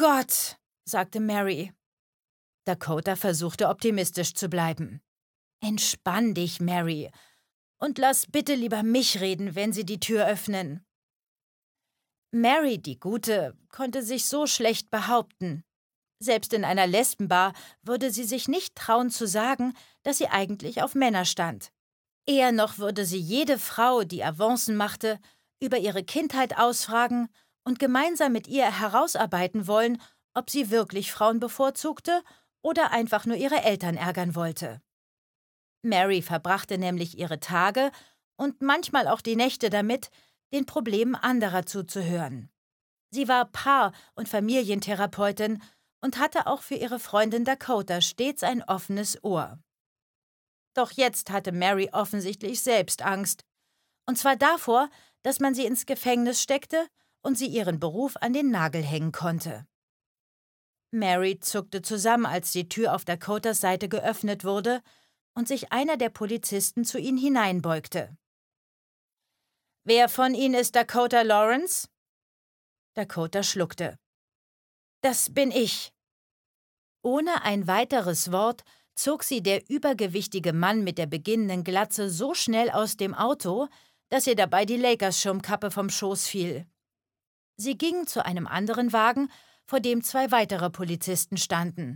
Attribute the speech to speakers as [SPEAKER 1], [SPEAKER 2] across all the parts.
[SPEAKER 1] Gott, sagte Mary. Dakota versuchte optimistisch zu bleiben. Entspann dich, Mary, und lass bitte lieber mich reden, wenn Sie die Tür öffnen. Mary, die Gute, konnte sich so schlecht behaupten. Selbst in einer Lesbenbar würde sie sich nicht trauen zu sagen, dass sie eigentlich auf Männer stand. Eher noch würde sie jede Frau, die Avancen machte, über ihre Kindheit ausfragen und gemeinsam mit ihr herausarbeiten wollen, ob sie wirklich Frauen bevorzugte oder einfach nur ihre Eltern ärgern wollte. Mary verbrachte nämlich ihre Tage und manchmal auch die Nächte damit, den Problemen anderer zuzuhören. Sie war Paar- und Familientherapeutin und hatte auch für ihre Freundin Dakota stets ein offenes Ohr. Doch jetzt hatte Mary offensichtlich selbst Angst. Und zwar davor, dass man sie ins Gefängnis steckte und sie ihren Beruf an den Nagel hängen konnte. Mary zuckte zusammen, als die Tür auf Dakotas Seite geöffnet wurde und sich einer der Polizisten zu ihnen hineinbeugte. »Wer von Ihnen ist Dakota Lawrence?« Dakota schluckte. »Das bin ich.« Ohne ein weiteres Wort zog sie der übergewichtige Mann mit der beginnenden Glatze so schnell aus dem Auto, dass ihr dabei die Lakers-Schirmkappe vom Schoß fiel. Sie ging zu einem anderen Wagen, vor dem 2 weitere Polizisten standen.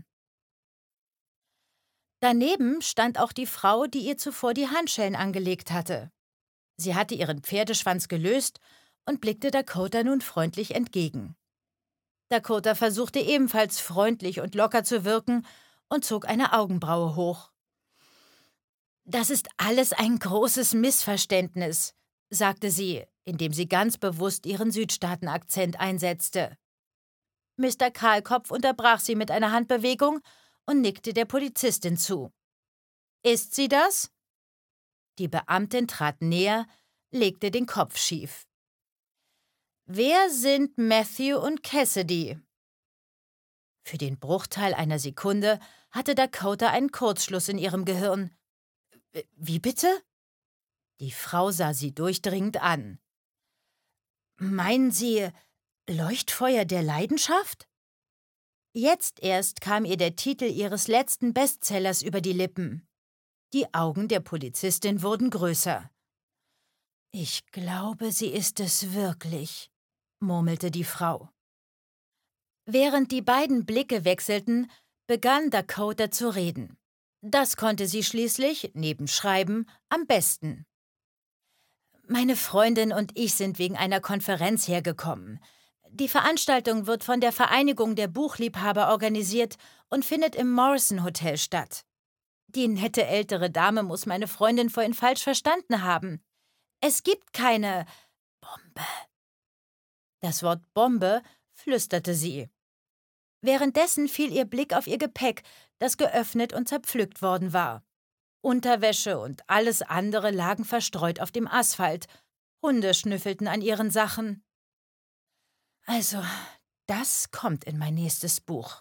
[SPEAKER 1] Daneben stand auch die Frau, die ihr zuvor die Handschellen angelegt hatte. Sie hatte ihren Pferdeschwanz gelöst und blickte Dakota nun freundlich entgegen. Dakota versuchte ebenfalls freundlich und locker zu wirken und zog eine Augenbraue hoch. »Das ist alles ein großes Missverständnis«, sagte sie, indem sie ganz bewusst ihren Südstaaten-Akzent einsetzte. Mr. Kahlkopf unterbrach sie mit einer Handbewegung und nickte der Polizistin zu. »Ist sie das?« Die Beamtin trat näher, legte den Kopf schief. »Wer sind Matthew und Cassidy?« Für den Bruchteil einer Sekunde hatte Dakota einen Kurzschluss in ihrem Gehirn. »Wie bitte?« Die Frau sah sie durchdringend an. »Meinen Sie Leuchtfeuer der Leidenschaft?« Jetzt erst kam ihr der Titel ihres letzten Bestsellers über die Lippen. Die Augen der Polizistin wurden größer. »Ich glaube, sie ist es wirklich«, murmelte die Frau. Während die beiden Blicke wechselten, begann Dakota zu reden. Das konnte sie schließlich, neben Schreiben, am besten. »Meine Freundin und ich sind wegen einer Konferenz hergekommen. Die Veranstaltung wird von der Vereinigung der Buchliebhaber organisiert und findet im Morrison Hotel statt. Die nette ältere Dame muss meine Freundin vorhin falsch verstanden haben. Es gibt keine Bombe.« Das Wort Bombe flüsterte sie. Währenddessen fiel ihr Blick auf ihr Gepäck, das geöffnet und zerpflückt worden war. Unterwäsche und alles andere lagen verstreut auf dem Asphalt. Hunde schnüffelten an ihren Sachen. Also, das kommt in mein nächstes Buch.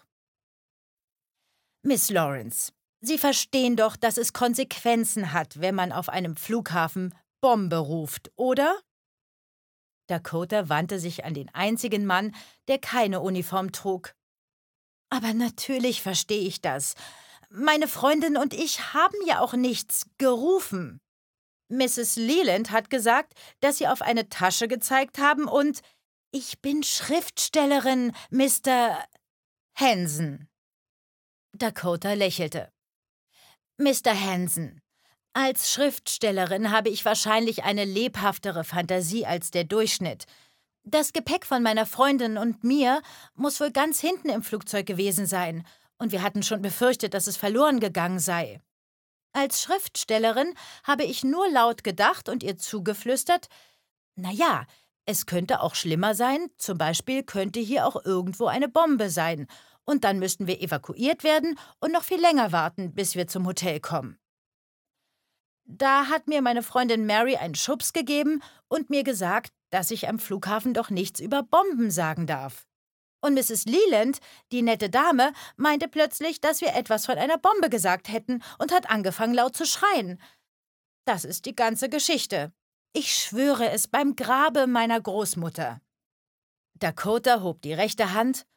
[SPEAKER 1] Miss Lawrence, Sie verstehen doch, dass es Konsequenzen hat, wenn man auf einem Flughafen Bombe ruft, oder? Dakota wandte sich an den einzigen Mann, der keine Uniform trug. Aber natürlich verstehe ich das. Meine Freundin und ich haben ja auch nichts gerufen. Mrs. Leland hat gesagt, dass Sie auf eine Tasche gezeigt haben und »Ich bin Schriftstellerin, Mr. Hansen.« Dakota lächelte. »Mr. Hansen, als Schriftstellerin habe ich wahrscheinlich eine lebhaftere Fantasie als der Durchschnitt. Das Gepäck von meiner Freundin und mir muss wohl ganz hinten im Flugzeug gewesen sein, und wir hatten schon befürchtet, dass es verloren gegangen sei. Als Schriftstellerin habe ich nur laut gedacht und ihr zugeflüstert, »Na ja, es könnte auch schlimmer sein, zum Beispiel könnte hier auch irgendwo eine Bombe sein, und dann müssten wir evakuiert werden und noch viel länger warten, bis wir zum Hotel kommen.« Da hat mir meine Freundin Mary einen Schubs gegeben und mir gesagt, dass ich am Flughafen doch nichts über Bomben sagen darf. Und Mrs. Leland, die nette Dame, meinte plötzlich, dass wir etwas von einer Bombe gesagt hätten und hat angefangen laut zu schreien. Das ist die ganze Geschichte. Ich schwöre es beim Grabe meiner Großmutter. Dakota hob die rechte Hand